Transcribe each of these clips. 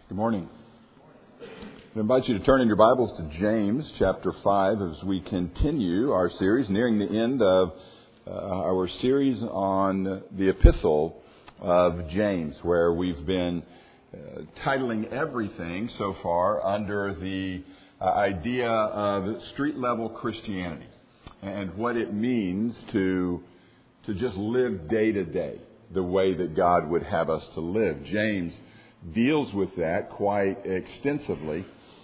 Good morning. I invite you to turn in your Bibles to James chapter 5 as we continue our series, nearing the end of our series on the epistle of James, where we've been titling everything so far under the idea of street-level Christianity and what it means to just live day to day the way that God would have us to live. James deals with that quite extensively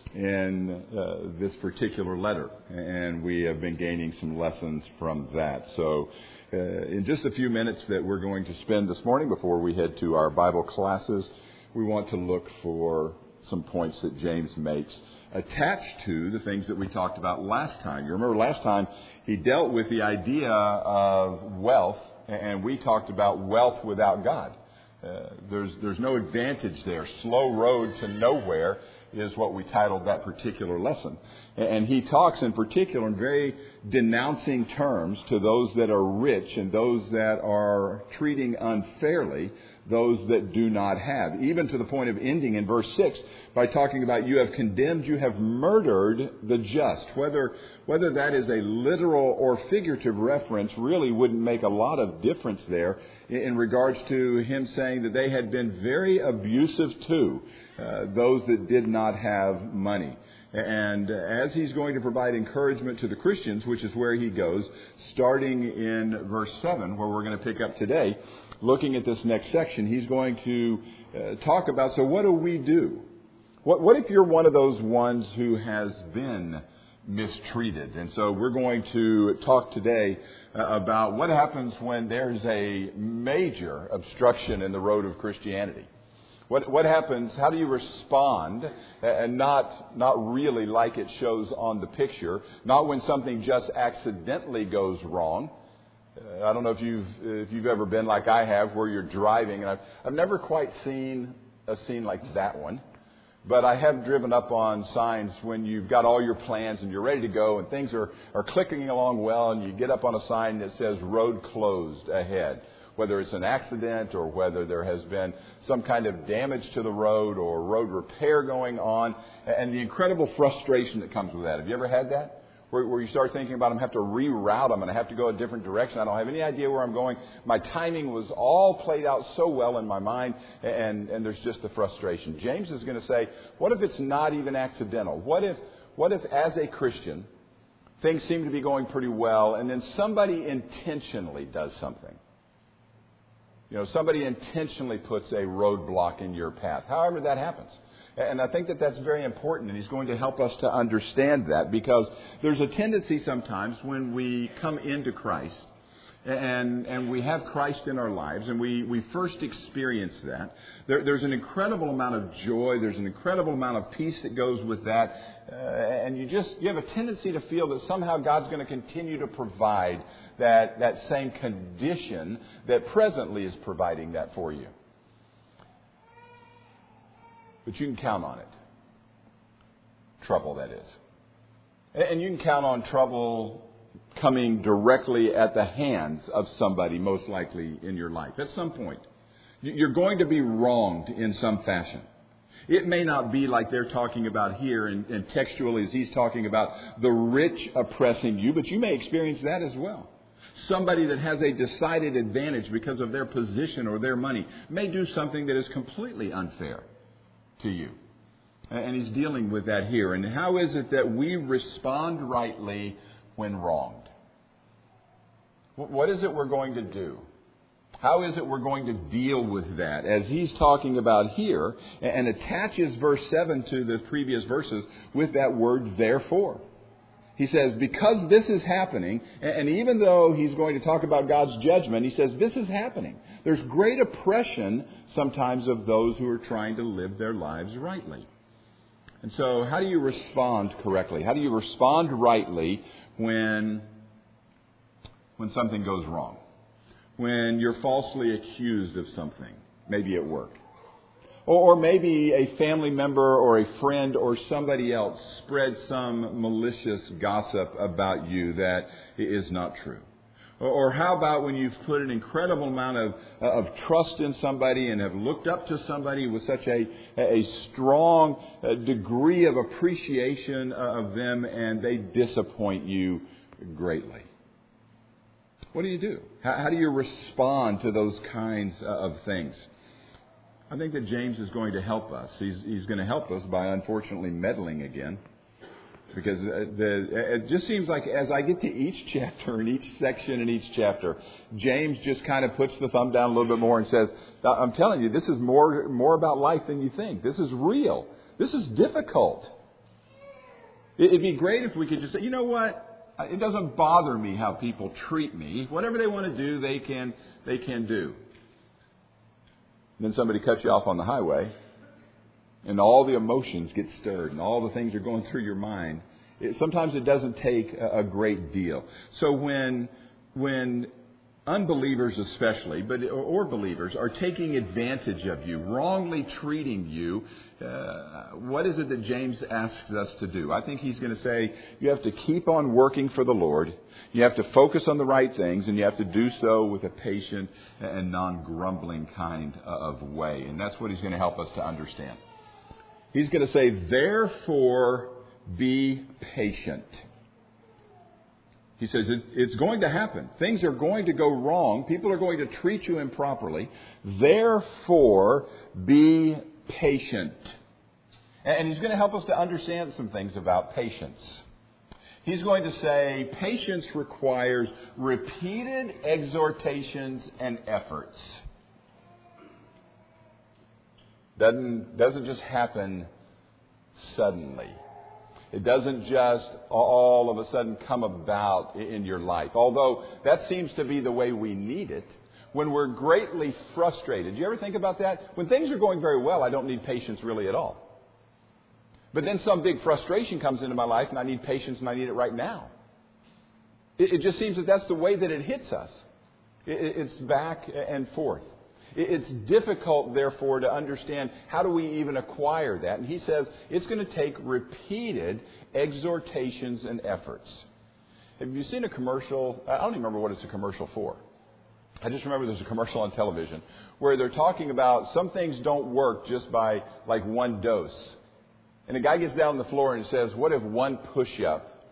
in this particular letter, and we have been gaining some lessons from that. So in just a few minutes that we're going to spend this morning before we head to our Bible classes, we want to look for some points that James makes attached to the things that we talked about last time. You remember last time he dealt with the idea of wealth, and we talked about wealth without God. There's no advantage there. Slow road to nowhere is what we titled that particular lesson. And he talks in particular in very denouncing terms to those that are rich and those that are treating unfairly those that do not have. Even to the point of ending in verse 6 by talking about you have condemned, you have murdered the just. Whether that is a literal or figurative reference really wouldn't make a lot of difference there in regards to him saying that they had been very abusive to those that did not have money. And as he's going to provide encouragement to the Christians, which is where he goes, starting in verse 7, where we're going to pick up today, looking at this next section, he's going to talk about, so what do we do? What if you're one of those ones who has been mistreated? And so we're going to talk today about what happens when there's a major obstruction in the road of Christianity. What happens? How do you respond? And not really like it shows on the picture. Not when something just accidentally goes wrong. I don't know if you've ever been like I have, where you're driving, and I've never quite seen a scene like that one. But I have driven up on signs when you've got all your plans and you're ready to go and things are clicking along well, and you get up on a sign that says road closed ahead. Whether it's an accident or whether there has been some kind of damage to the road or road repair going on, and the incredible frustration that comes with that. Have you ever had that? Where you start thinking about, I'm going to have to reroute, I'm going to have to go a different direction. I don't have any idea where I'm going. My timing was all played out so well in my mind, and there's just the frustration. James is going to say, what if it's not even accidental? What if as a Christian, things seem to be going pretty well, and then somebody intentionally does something? You know, somebody intentionally puts a roadblock in your path, however that happens. And I think that that's very important, and he's going to help us to understand that, because there's a tendency sometimes when we come into Christ and we have Christ in our lives and we first experience that, there's an incredible amount of joy, there's an incredible amount of peace that goes with that, and you have a tendency to feel that somehow God's going to continue to provide that same condition that presently is providing that for you. But you can count on it. Trouble, that is. And you can count on trouble coming directly at the hands of somebody, most likely in your life. At some point, you're going to be wronged in some fashion. It may not be like they're talking about here and textually as he's talking about the rich oppressing you, but you may experience that as well. Somebody that has a decided advantage because of their position or their money may do something that is completely unfair to you. And he's dealing with that here. And how is it that we respond rightly when wronged? What is it we're going to do? How is it we're going to deal with that? As he's talking about here, and attaches verse 7 to the previous verses with that word therefore. He says, because this is happening, and even though he's going to talk about God's judgment, he says this is happening. There's great oppression sometimes of those who are trying to live their lives rightly. And so how do you respond correctly? How do you respond rightly when something goes wrong? When you're falsely accused of something, maybe at work. Or maybe a family member or a friend or somebody else spreads some malicious gossip about you that is not true. Or how about when you've put an incredible amount of trust in somebody and have looked up to somebody with such a strong degree of appreciation of them and they disappoint you greatly? What do? How do you respond to those kinds of things? I think that James is going to help us. He's going to help us by unfortunately meddling again. Because it just seems like as I get to each chapter and each section in each chapter, James just kind of puts the thumb down a little bit more and says, I'm telling you, this is more about life than you think. This is real. This is difficult. It'd be great if we could just say, you know what? It doesn't bother me how people treat me. Whatever they want to do, they can do. And then somebody cuts you off on the highway. And all the emotions get stirred and all the things are going through your mind. Sometimes it doesn't take a great deal. So when unbelievers especially, or believers, are taking advantage of you, wrongly treating you, what is it that James asks us to do? I think he's going to say you have to keep on working for the Lord. You have to focus on the right things, and you have to do so with a patient and non-grumbling kind of way. And that's what he's going to help us to understand. He's going to say, therefore, be patient. He says it's going to happen. Things are going to go wrong. People are going to treat you improperly. Therefore, be patient. And he's going to help us to understand some things about patience. He's going to say patience requires repeated exhortations and efforts. Doesn't just happen suddenly. It doesn't just all of a sudden come about in your life. Although that seems to be the way we need it. When we're greatly frustrated. Do you ever think about that? When things are going very well, I don't need patience really at all. But then some big frustration comes into my life and I need patience and I need it right now. It just seems that that's the way that it hits us. It's back and forth. It's difficult, therefore, to understand how do we even acquire that. And he says it's going to take repeated exhortations and efforts. Have you seen a commercial? I don't even remember what it's a commercial for. I just remember there's a commercial on television where they're talking about some things don't work just by like one dose. And a guy gets down on the floor and says, what if one push-up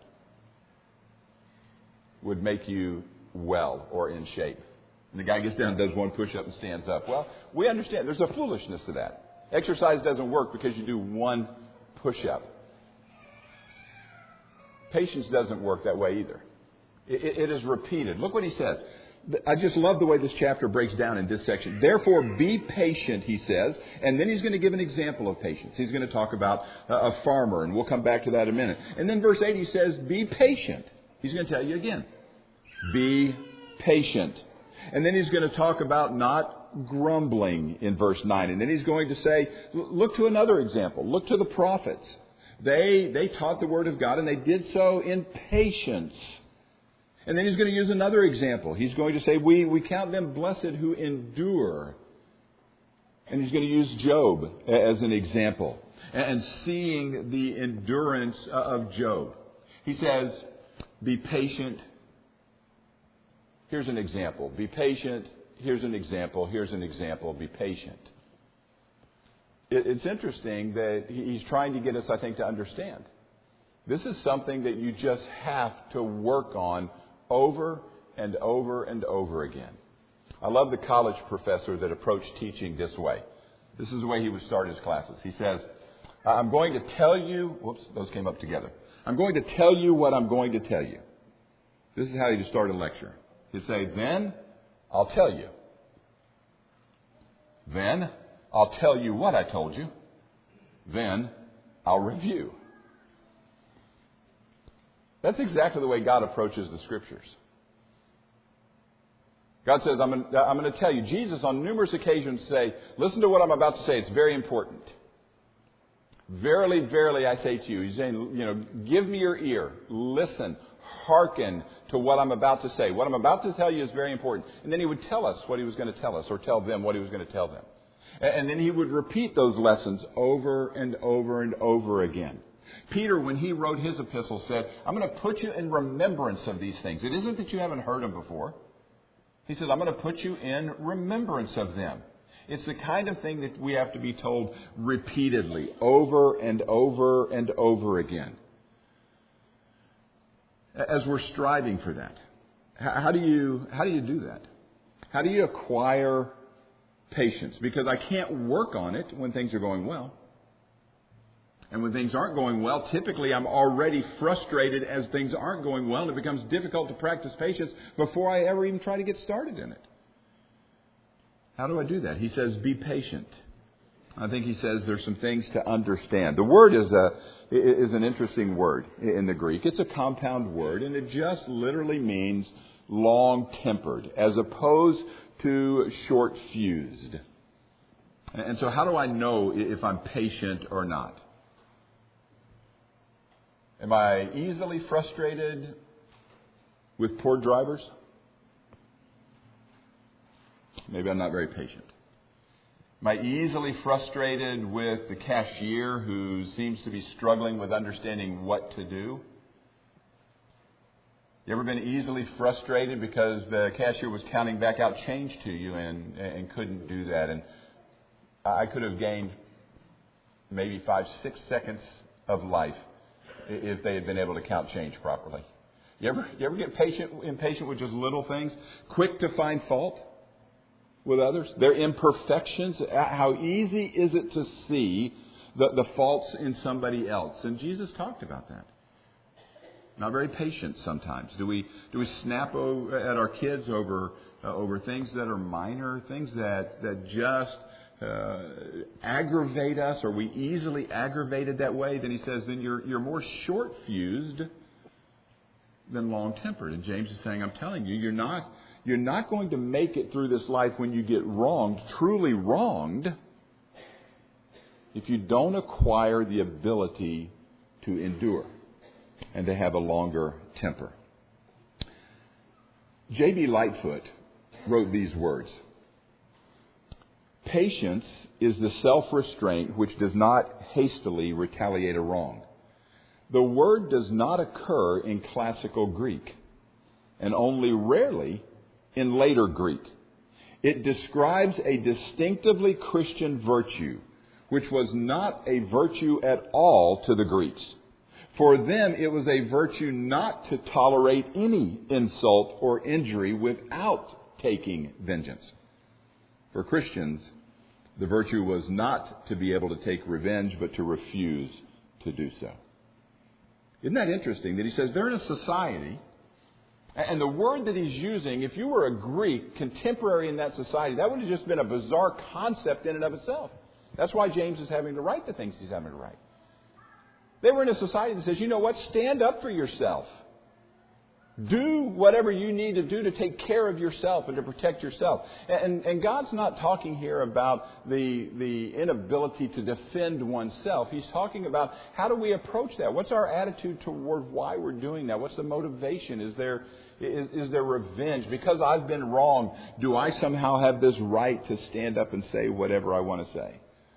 would make you well or in shape? And the guy gets down and does one push-up and stands up. Well, we understand there's a foolishness to that. Exercise doesn't work because you do one push-up. Patience doesn't work that way either. It is repeated. Look what he says. I just love the way this chapter breaks down in this section. Therefore, be patient, he says. And then he's going to give an example of patience. He's going to talk about a farmer, and we'll come back to that in a minute. And then verse 8, he says, be patient. He's going to tell you again. Be patient. And then he's going to talk about not grumbling in verse 9. And then he's going to say, look to another example. Look to the prophets. They taught the Word of God, and they did so in patience. And then he's going to use another example. He's going to say, we count them blessed who endure. And he's going to use Job as an example. And seeing the endurance of Job. He says, be patient. Here's an example. Be patient. Here's an example. Here's an example. Be patient. It's interesting that he's trying to get us, I think, to understand. This is something that you just have to work on over and over and over again. I love the college professor that approached teaching this way. This is the way he would start his classes. He says, I'm going to tell you... Whoops, those came up together. I'm going to tell you what I'm going to tell you. This is how you start a lecture. He'd say, then I'll tell you. Then I'll tell you what I told you. Then I'll review. That's exactly the way God approaches the Scriptures. God says, I'm going to tell you. Jesus on numerous occasions say, listen to what I'm about to say. It's very important. Verily, verily, I say to you. He's saying, give me your ear. Listen. Hearken to what I'm about to say. What I'm about to tell you is very important. And then he would tell us what he was going to tell us, or tell them what he was going to tell them. And then he would repeat those lessons over and over and over again. Peter, when he wrote his epistle, said, I'm going to put you in remembrance of these things. It isn't that you haven't heard them before. He said, I'm going to put you in remembrance of them. It's the kind of thing that we have to be told repeatedly, over and over and over again, as we're striving for that. How do you do that? How do you acquire patience? Because I can't work on it when things are going well. And when things aren't going well, typically I'm already frustrated as things aren't going well, and it becomes difficult to practice patience before I ever even try to get started in it. How do I do that? He says, be patient. I think he says there's some things to understand. The word is an interesting word in the Greek. It's a compound word, and it just literally means long-tempered, as opposed to short-fused. And so how do I know if I'm patient or not? Am I easily frustrated with poor drivers? Maybe I'm not very patient. Am I easily frustrated with the cashier who seems to be struggling with understanding what to do? You ever been easily frustrated because the cashier was counting back out change to you and couldn't do that? And I could have gained maybe 5-6 seconds of life if they had been able to count change properly. You ever get impatient with just little things? Quick to find fault with others? Their imperfections? How easy is it to see the faults in somebody else? And Jesus talked about that. Not very patient sometimes. Do we snap at our kids over things that are minor, things that just aggravate us, or we easily aggravated that way? Then he says, then you're more short-fused than long-tempered. And James is saying, I'm telling you, you're not going to make it through this life when you get wronged, truly wronged, if you don't acquire the ability to endure and to have a longer temper. J.B. Lightfoot wrote these words: patience is the self-restraint which does not hastily retaliate a wrong. The word does not occur in classical Greek, and only rarely in later Greek. It describes a distinctively Christian virtue, which was not a virtue at all to the Greeks. For them, it was a virtue not to tolerate any insult or injury without taking vengeance. For Christians, the virtue was not to be able to take revenge, but to refuse to do so. Isn't that interesting that he says they're in a society, and the word that he's using, if you were a Greek contemporary in that society, that would have just been a bizarre concept in and of itself. That's why James is having to write the things he's having to write. They were in a society that says, you know what, stand up for yourself. Do whatever you need to do to take care of yourself and to protect yourself. And God's not talking here about the inability to defend oneself. He's talking about how do we approach that? What's our attitude toward why we're doing that? What's the motivation? Is there revenge? Because I've been wrong, do I somehow have this right to stand up and say whatever I want to say?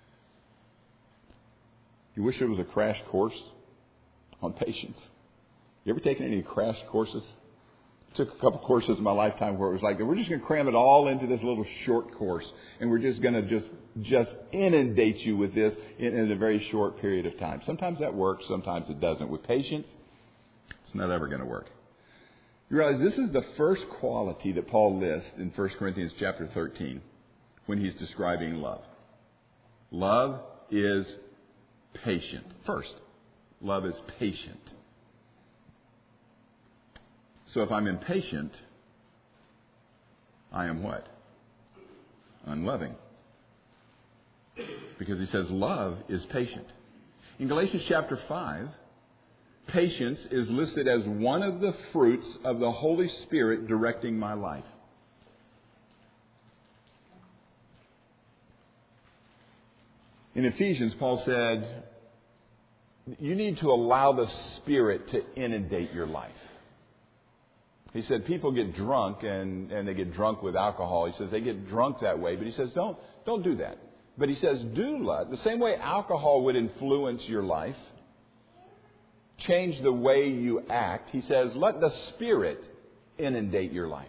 You wish there was a crash course on patience. You ever taken any crash courses? I took a couple courses in my lifetime where it was like, we're just going to cram it all into this little short course, and we're just going to just inundate you with this in a very short period of time. Sometimes that works, sometimes it doesn't. With patience, it's not ever going to work. You realize this is the first quality that Paul lists in 1 Corinthians chapter 13 when he's describing love. Love is patient. First, love is patient. So if I'm impatient, I am what? Unloving. Because he says love is patient. In Galatians chapter 5, patience is listed as one of the fruits of the Holy Spirit directing my life. In Ephesians, Paul said, you need to allow the Spirit to inundate your life. He said people get drunk and they get drunk with alcohol. He says they get drunk that way, but he says don't do that. But he says do love. The same way alcohol would influence your life, change the way you act. He says, let the Spirit inundate your life.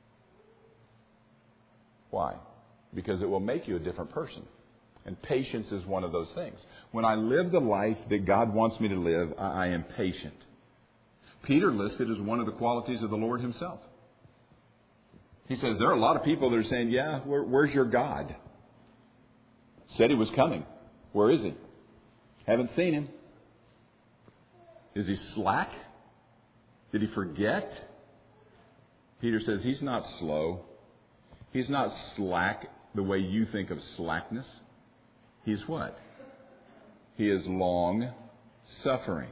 Why? Because it will make you a different person. And patience is one of those things. When I live the life that God wants me to live, I am patient. Peter listed as one of the qualities of the Lord himself. He says, there are a lot of people that are saying, yeah, where's your God? Said he was coming. Where is he? Haven't seen him. Is he slack? Did he forget? Peter says he's not slow. He's not slack the way you think of slackness. He's what? He is long suffering.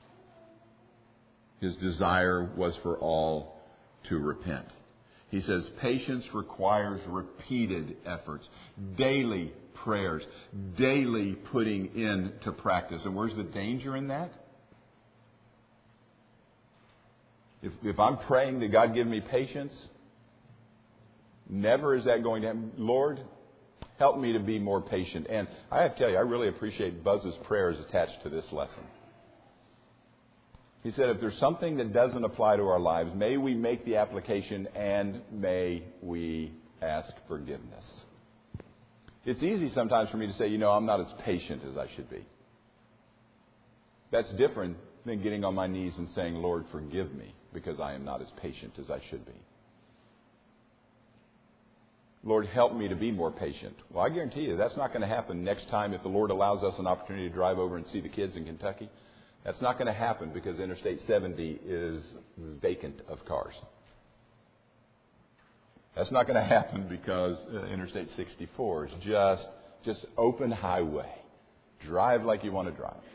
His desire was for all to repent. He says patience requires repeated efforts, daily prayers, daily putting into practice. And where's the danger in that? If I'm praying that God give me patience, never is that going to happen. Lord, help me to be more patient. And I have to tell you, I really appreciate Buzz's prayers attached to this lesson. He said, if there's something that doesn't apply to our lives, may we make the application and may we ask forgiveness. It's easy sometimes for me to say, I'm not as patient as I should be. That's different than getting on my knees and saying, Lord, forgive me because I am not as patient as I should be. Lord, help me to be more patient. Well, I guarantee you that's not going to happen next time if the Lord allows us an opportunity to drive over and see the kids in Kentucky. That's not going to happen because Interstate 70 is vacant of cars. That's not going to happen because Interstate 64 is just open highway. Drive like you want to drive.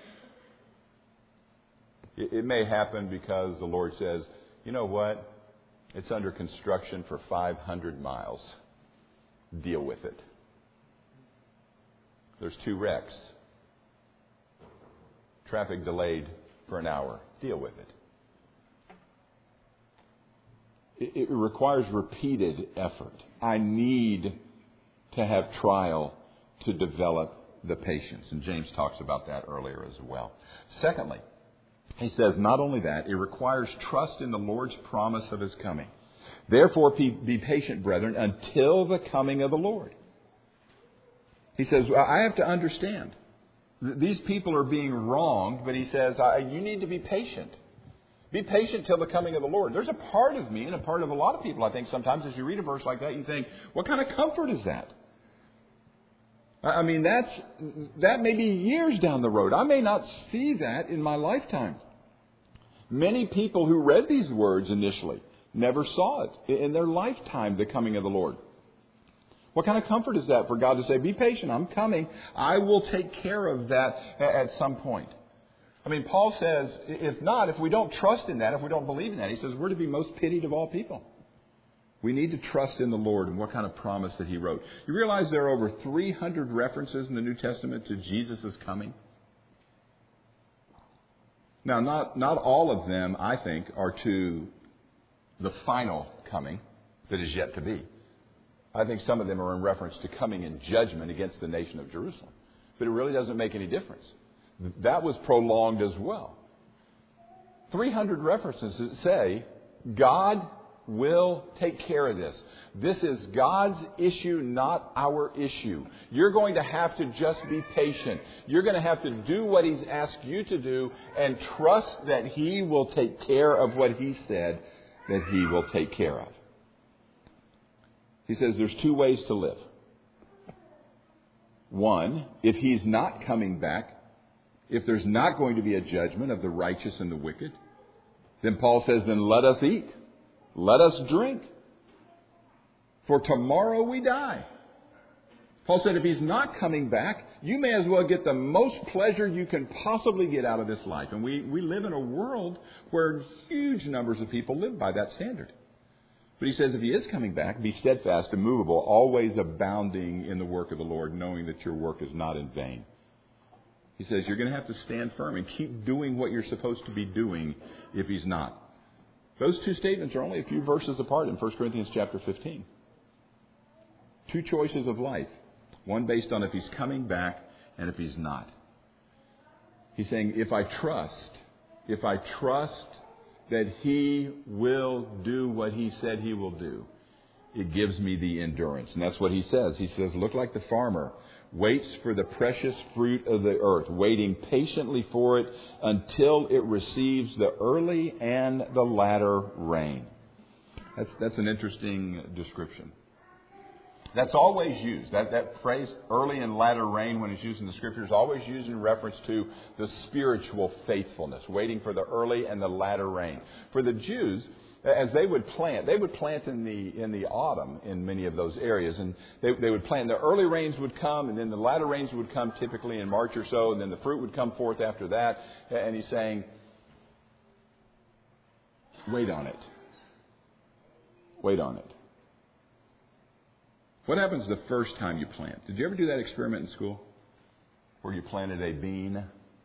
It may happen because the Lord says, you know what? It's under construction for 500 miles. Deal with it. There's 2 wrecks. Traffic delayed for an hour. Deal with it. It requires repeated effort. I need to have trial to develop the patience. And James talks about that earlier as well. Secondly, he says not only that, it requires trust in the Lord's promise of his coming. Therefore, be patient, brethren, until the coming of the Lord. He says, I have to understand. These people are being wronged, but he says, you need to be patient. Be patient till the coming of the Lord. There's a part of me and a part of a lot of people, I think, sometimes as you read a verse like that, you think, what kind of comfort is that? I mean, that may be years down the road. I may not see that in my lifetime. Many people who read these words initially never saw it in their lifetime, the coming of the Lord. What kind of comfort is that for God to say, be patient, I'm coming. I will take care of that at some point. I mean, Paul says, if we don't trust in that, if we don't believe in that, he says we're to be most pitied of all people. We need to trust in the Lord and what kind of promise that he wrote. You realize there are over 300 references in the New Testament to Jesus' coming? Now, not all of them, I think, are to the final coming that is yet to be. I think some of them are in reference to coming in judgment against the nation of Jerusalem. But it really doesn't make any difference. That was prolonged as well. 300 references that say God will take care of this. This is God's issue, not our issue. You're going to have to just be patient. You're going to have to do what he's asked you to do and trust that he will take care of what he said that he will take care of. He says there's 2 ways to live. One, if he's not coming back, if there's not going to be a judgment of the righteous and the wicked, then Paul says, then let us eat. Let us drink. For tomorrow we die. Paul said if he's not coming back, you may as well get the most pleasure you can possibly get out of this life. And we live in a world where huge numbers of people live by that standard. But he says if he is coming back, be steadfast, immovable, always abounding in the work of the Lord, knowing that your work is not in vain. He says you're going to have to stand firm and keep doing what you're supposed to be doing if he's not. Those 2 statements are only a few verses apart in 1 Corinthians chapter 15. 2 choices of life. One based on if he's coming back and if he's not. He's saying if I trust if I trust that He will do what He said He will do, it gives me the endurance. And that's what He says. He says, look like the farmer waits for the precious fruit of the earth, waiting patiently for it until it receives the early and the latter rain. That's an interesting description. That's always used. That phrase, early and latter rain, when it's used in the Scripture, is always used in reference to the spiritual faithfulness, waiting for the early and the latter rain. For the Jews, as they would plant in the autumn in many of those areas, and they would plant. The early rains would come, and then the latter rains would come typically in March or so, and then the fruit would come forth after that. And He's saying, wait on it. Wait on it. What happens the first time you plant? Did you ever do that experiment in school where you planted a bean?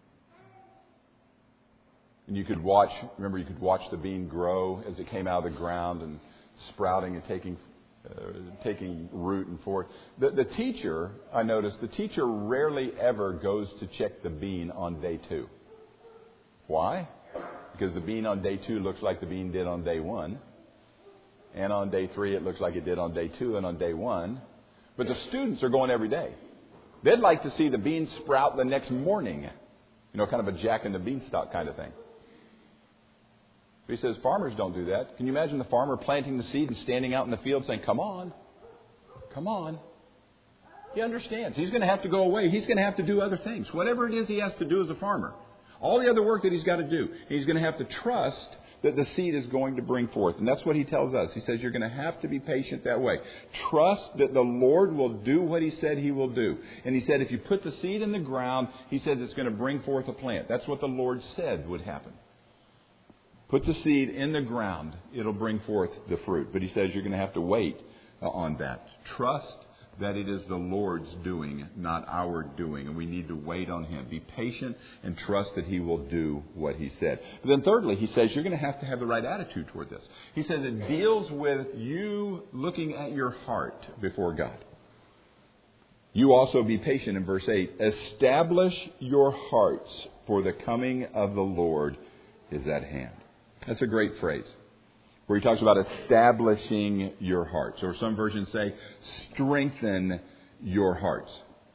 And you could watch the bean grow as it came out of the ground and sprouting and taking root and forth. The teacher, I noticed, rarely ever goes to check the bean on day 2. Why? Because the bean on day 2 looks like the bean did on day 1. And on day 3, it looks like it did on day 2 and on day 1. But the students are going every day. They'd like to see the beans sprout the next morning. Kind of a Jack and the Beanstalk kind of thing. But He says farmers don't do that. Can you imagine the farmer planting the seed and standing out in the field saying, come on, come on. He understands. He's going to have to go away. He's going to have to do other things. Whatever it is he has to do as a farmer. All the other work that he's got to do. He's going to have to trust that the seed is going to bring forth. And that's what He tells us. He says you're going to have to be patient that way. Trust that the Lord will do what He said He will do. And He said if you put the seed in the ground, He says it's going to bring forth a plant. That's what the Lord said would happen. Put the seed in the ground, it'll bring forth the fruit. But He says you're going to have to wait on that. Trust that it is the Lord's doing, not our doing. And we need to wait on Him. Be patient and trust that He will do what He said. But then thirdly, He says you're going to have the right attitude toward this. He says it deals with you looking at your heart before God. You also be patient in verse 8. Establish your hearts, for the coming of the Lord is at hand. That's a great phrase, where He talks about establishing your hearts. Or some versions say, strengthen your hearts.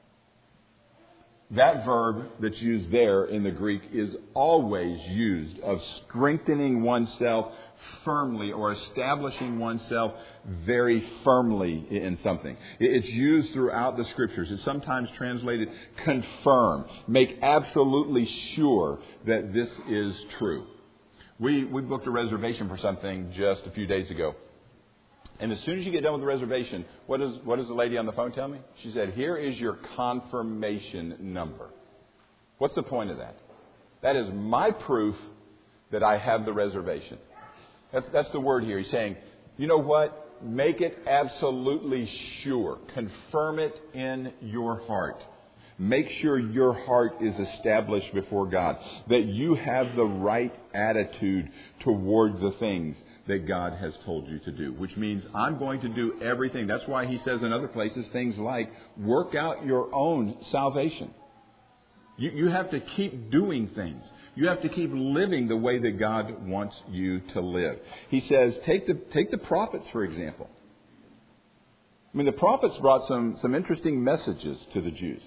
That verb that's used there in the Greek is always used of strengthening oneself firmly or establishing oneself very firmly in something. It's used throughout the Scriptures. It's sometimes translated confirm, make absolutely sure that this is true. We booked a reservation for something just a few days ago. And as soon as you get done with the reservation, what does the lady on the phone tell me? She said, here is your confirmation number. What's the point of that? That is my proof that I have the reservation. That's the word here. He's saying, you know what? Make it absolutely sure. Confirm it in your heart. Make sure your heart is established before God. That you have the right attitude toward the things that God has told you to do. Which means I'm going to do everything. That's why He says in other places things like, work out your own salvation. You have to keep doing things. You have to keep living the way that God wants you to live. He says, take the prophets, for example. I mean, the prophets brought some interesting messages to the Jews.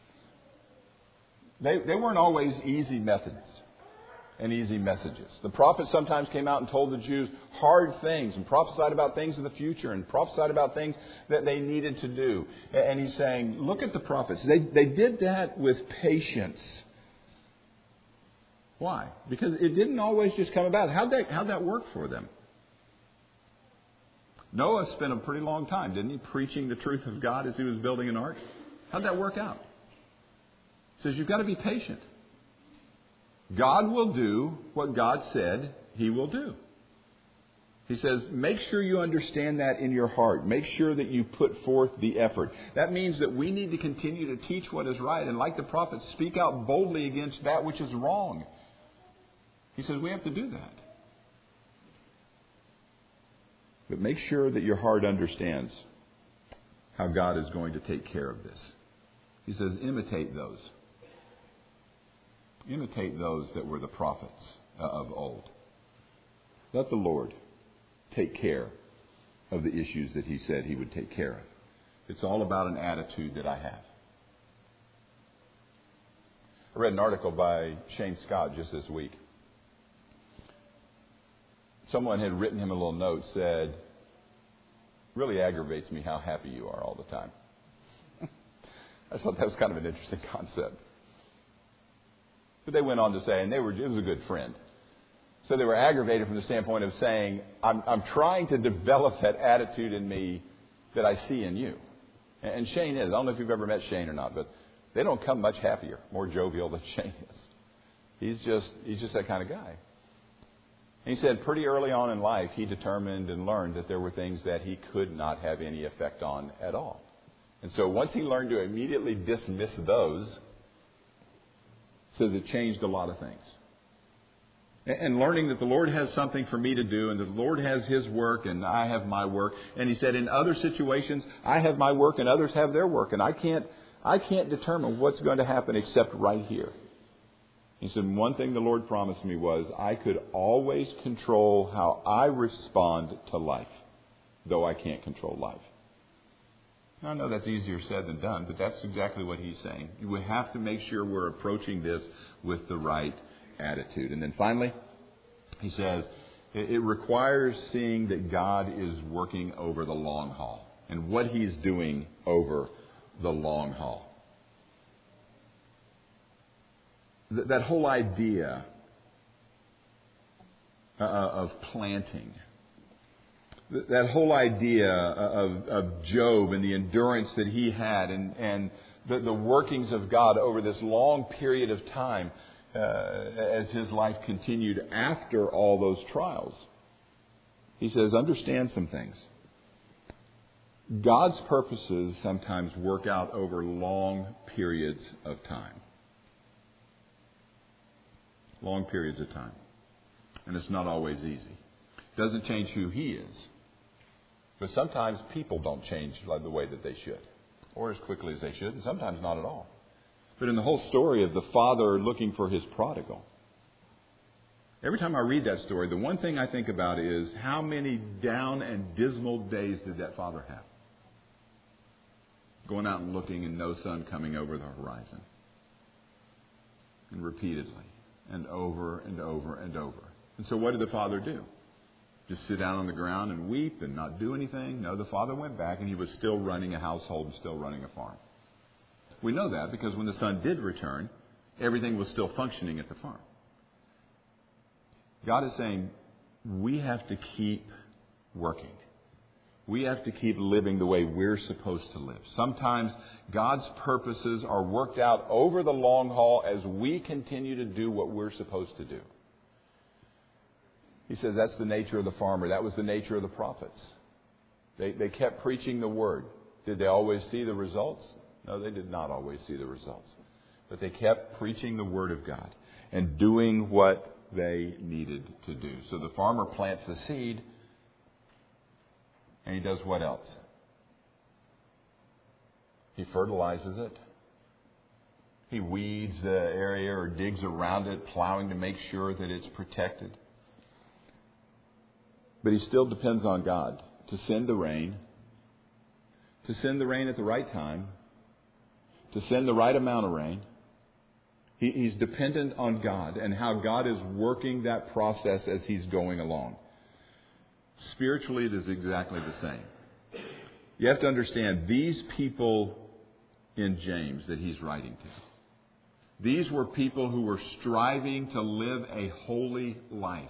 They weren't always easy methods and easy messages. The prophets sometimes came out and told the Jews hard things and prophesied about things in the future and prophesied about things that they needed to do. And He's saying, look at the prophets. They did that with patience. Why? Because it didn't always just come about. How'd that work for them? Noah spent a pretty long time, didn't he, preaching the truth of God as he was building an ark? How'd that work out? He says you've got to be patient. God will do what God said He will do. He says, make sure you understand that in your heart. Make sure that you put forth the effort. That means that we need to continue to teach what is right. And like the prophets, speak out boldly against that which is wrong. He says we have to do that. But make sure that your heart understands how God is going to take care of this. He says, imitate those. Imitate those that were the prophets of old. Let the Lord take care of the issues that He said He would take care of. It's all about an attitude that I have. I read an article by Shane Scott just this week. Someone had written him a little note, said, "Really aggravates me how happy you are all the time." I thought that was kind of an interesting concept. But they went on to say, it was a good friend. So they were aggravated from the standpoint of saying, I'm trying to develop that attitude in me that I see in you. And Shane is. I don't know if you've ever met Shane or not, but they don't come much happier, more jovial than Shane is. He's just that kind of guy. And he said pretty early on in life, he determined and learned that there were things that he could not have any effect on at all. And so once he learned to immediately dismiss those, says it changed a lot of things. And learning that the Lord has something for me to do and that the Lord has His work and I have my work. And he said in other situations, I have my work and others have their work. And I can't determine what's going to happen except right here. He said one thing the Lord promised me was I could always control how I respond to life, though I can't control life. Now, I know that's easier said than done, but that's exactly what he's saying. We have to make sure we're approaching this with the right attitude. And then finally, he says, it requires seeing that God is working over the long haul and what He's doing over the long haul. That whole idea of planting, that whole idea of Job and the endurance that he had and the workings of God over this long period of time as his life continued after all those trials. He says, understand some things. God's purposes sometimes work out over long periods of time. Long periods of time. And it's not always easy. It doesn't change who He is. But sometimes people don't change the way that they should. Or as quickly as they should. And sometimes not at all. But in the whole story of the father looking for his prodigal, every time I read that story, the one thing I think about is how many down and dismal days did that father have? Going out and looking and no sun coming over the horizon. And repeatedly. And over and over and over. And so what did the father do? Just sit down on the ground and weep and not do anything? No, the father went back and he was still running a household and still running a farm. We know that because when the son did return, everything was still functioning at the farm. God is saying, we have to keep working. We have to keep living the way we're supposed to live. Sometimes God's purposes are worked out over the long haul as we continue to do what we're supposed to do. He says that's the nature of the farmer. That was the nature of the prophets. They kept preaching the word. Did they always see the results? No, they did not always see the results. But they kept preaching the word of God and doing what they needed to do. So the farmer plants the seed, and he does what else? He fertilizes it. He weeds the area or digs around it, plowing to make sure that it's protected. But he still depends on God to send the rain at the right time, to send the right amount of rain. He's dependent on God and how God is working that process as He's going along. Spiritually, it is exactly the same. You have to understand, these people in James that he's writing to, these were people who were striving to live a holy life.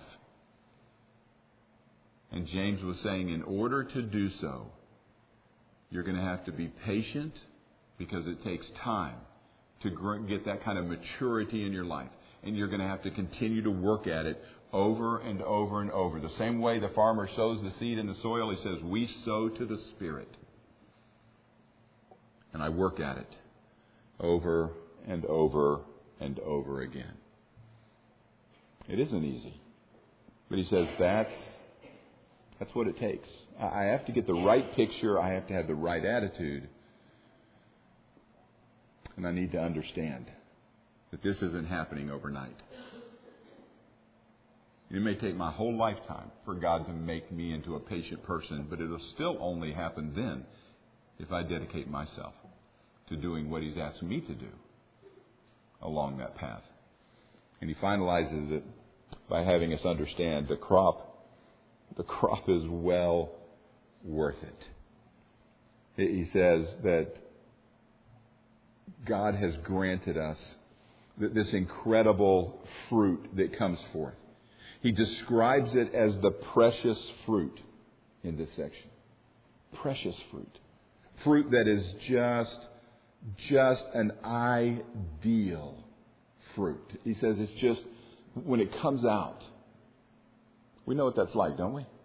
And James was saying, in order to do so, you're going to have to be patient because it takes time to get that kind of maturity in your life. And you're going to have to continue to work at it over and over and over. The same way the farmer sows the seed in the soil, he says, we sow to the Spirit. And I work at it over and over and over again. It isn't easy. But he says that's what it takes. I have to get the right picture. I have to have the right attitude. And I need to understand that this isn't happening overnight. It may take my whole lifetime for God to make me into a patient person, but it'll still only happen then if I dedicate myself to doing what He's asked me to do along that path. And He finalizes it by having us understand the crop is well worth it. He says that God has granted us this incredible fruit that comes forth. He describes it as the precious fruit in this section. Precious fruit. Fruit that is just an ideal fruit. He says it's just, when it comes out, we know what that's like, don't we?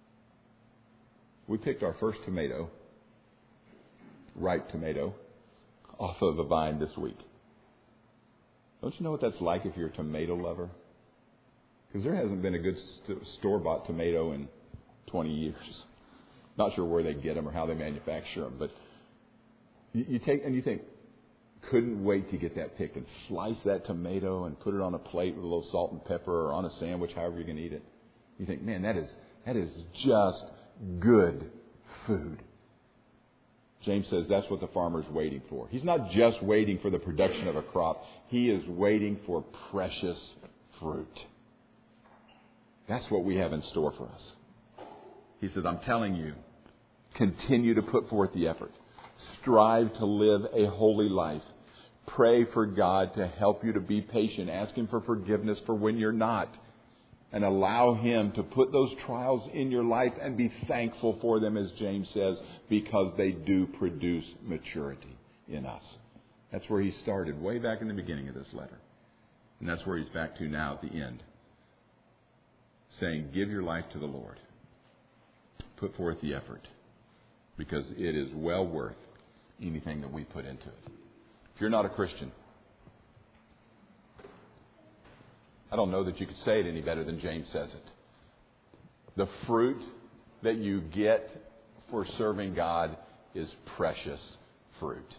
We picked our first tomato, ripe tomato, off of a vine this week. Don't you know what that's like if you're a tomato lover? Because there hasn't been a good store-bought tomato in 20 years. Not sure where they get them or how they manufacture them, but you take and you think, couldn't wait to get that picked and slice that tomato and put it on a plate with a little salt and pepper or on a sandwich, however you can eat it. You think, man, that is just good food. James says that's what the farmer's waiting for. He's not just waiting for the production of a crop. He is waiting for precious fruit. That's what we have in store for us. He says, I'm telling you, continue to put forth the effort. Strive to live a holy life. Pray for God to help you to be patient. Ask Him for forgiveness for when you're not. And allow Him to put those trials in your life and be thankful for them, as James says, because they do produce maturity in us. That's where he started way back in the beginning of this letter. And that's where he's back to now at the end. Saying, give your life to the Lord. Put forth the effort. Because it is well worth anything that we put into it. If you're not a Christian, I don't know that you could say it any better than James says it. The fruit that you get for serving God is precious fruit.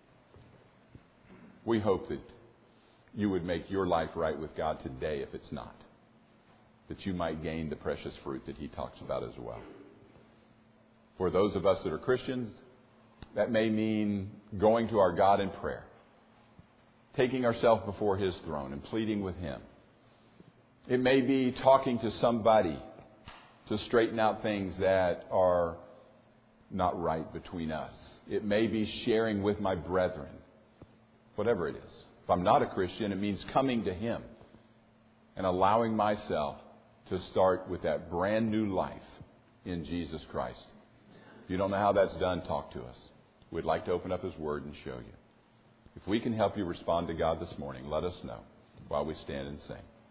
We hope that you would make your life right with God today if it's not. That you might gain the precious fruit that He talks about as well. For those of us that are Christians, that may mean going to our God in prayer. Taking ourselves before His throne and pleading with Him. It may be talking to somebody to straighten out things that are not right between us. It may be sharing with my brethren. Whatever it is. If I'm not a Christian, it means coming to Him and allowing myself to start with that brand new life in Jesus Christ. If you don't know how that's done, talk to us. We'd like to open up His Word and show you. If we can help you respond to God this morning, let us know while we stand and sing.